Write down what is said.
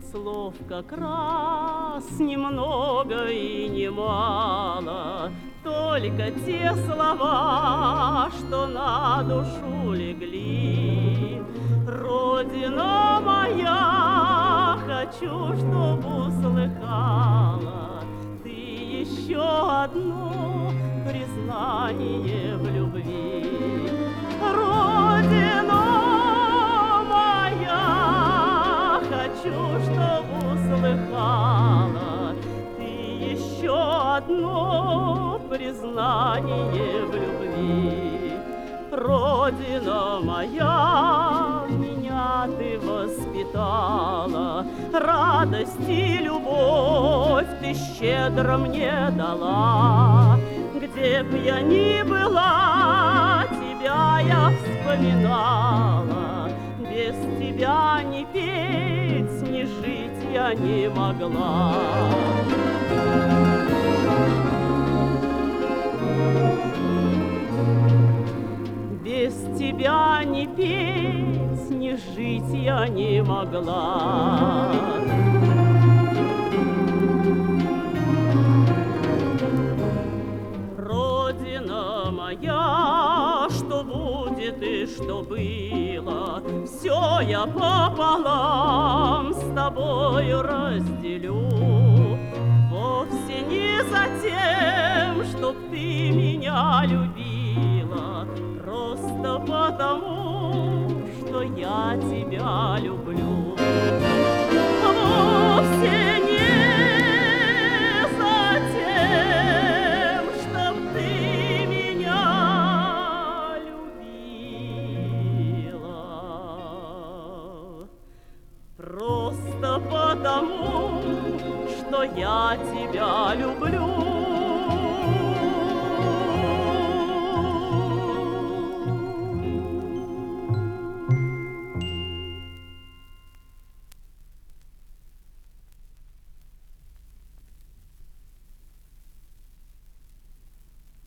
слов как раз немного и немало, только те слова, что на душу легли. Родина моя, хочу, чтоб услыхала ты еще одно признание в любви. Родина моя, хочу, чтоб услыхала ты еще одно признание в любви. Родина моя, меня ты воспитала, радость и любовь ты щедро мне дала. Где б я ни была, тебя я вспоминала. Без тебя ни петь, ни жить я не могла. Без тебя ни петь, ни жить я не могла. Родина моя, что будет и что было, все я пополам с тобою разделю. Вовсе не за тем, чтоб ты меня любила, просто потому, что я тебя люблю. Вовсе не за тем, чтоб ты меня любила, просто потому, что я тебя люблю.